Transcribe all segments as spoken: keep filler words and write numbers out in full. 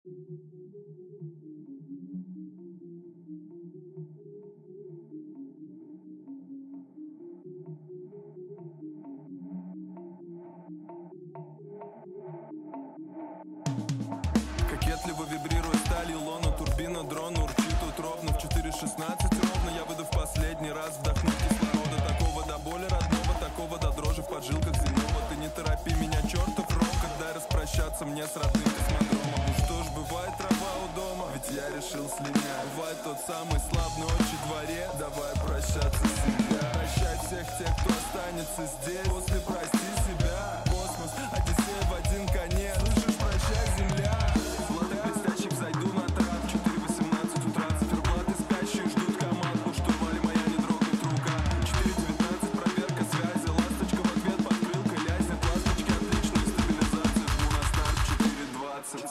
Кокетливо вибрирует сталью лона, турбина дрона урчит утробно. В четыре шестнадцать ровно я выйду в последний раз вдохнуть кислорода. Такого до боли родного, такого до дрожи в поджилках земного. Ты не торопи меня, чертов ром, когда распрощаться мне с родным космодромом. Ну что ж, бывает трава у дома, ведь я решил слинять. Бывает тот самый славный отчий дворе, давай прощаться с себя. Прощай всех тех, кто останется здесь. После прости себя, космос, Одиссея в один конец. Слышишь, прощай, земля. Зайду на трап, четыре восемнадцать утра. Циферблаты спящие ждут команд. По штурвале моя не дрогнет рука. Четыре девятнадцать, проверка связи. Ласточка в ответ, подкрылка, лязнет. Ласточки, отличная стабилизация. Жду на старт, четыре двадцать.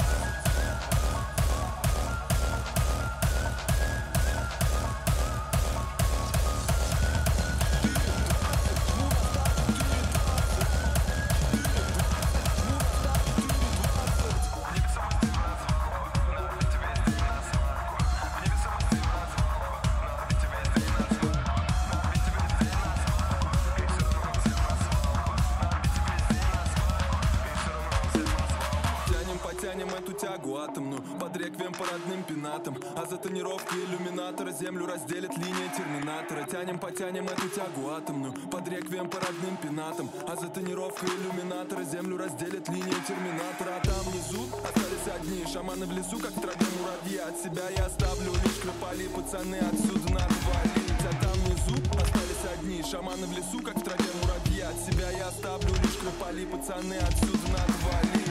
Потянем эту тягу атомную под реквием по родным пенатам. А за тонировкой иллюминатора землю разделит линия терминатора. Тянем, потянем эту тягу атомную под реквием по родным пенатам. А за тонировкой иллюминатора землю разделит линия терминатора. А там внизу остались одни шаманы в лесу, как в траве муравьи. От себя я оставлю лишь крополи, пацаны, отсюда надо валить. А там внизу остались одни шаманы в лесу, как в траве муравьи. От себя я оставлю лишь крополи, пацаны, отсюда надо валить.